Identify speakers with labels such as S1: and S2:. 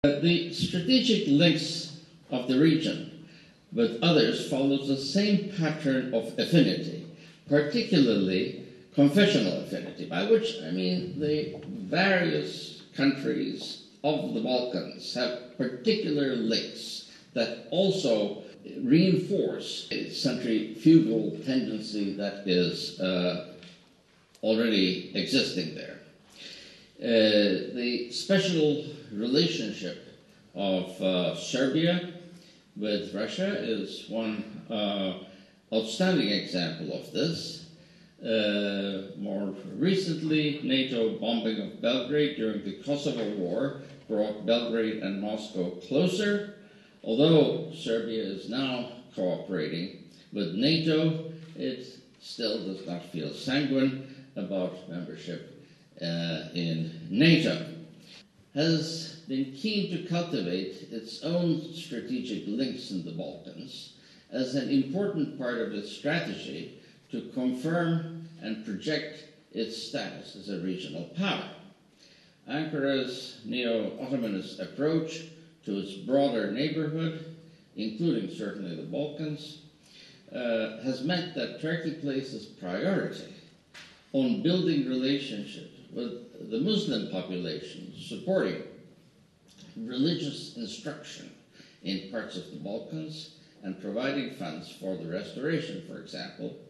S1: The strategic links of the region with others follows the same pattern of affinity, particularly confessional affinity, by which I mean the various countries of the Balkans have particular links that also reinforce a centrifugal tendency that is already existing there. The special relationship of Serbia with Russia is one outstanding example of this. More recently, NATO bombing of Belgrade during the Kosovo War brought Belgrade and Moscow closer. Although Serbia is now cooperating with NATO, it still does not feel sanguine about membership in NATO. Has been keen to cultivate its own strategic links in the Balkans as an important part of its strategy to confirm and project its status as a regional power. Ankara's neo-Ottomanist approach to its broader neighborhood, including certainly the Balkans, has meant that Turkey places priority on building relationships with the Muslim population, supporting religious instruction in parts of the Balkans, and providing funds for the restoration, for example,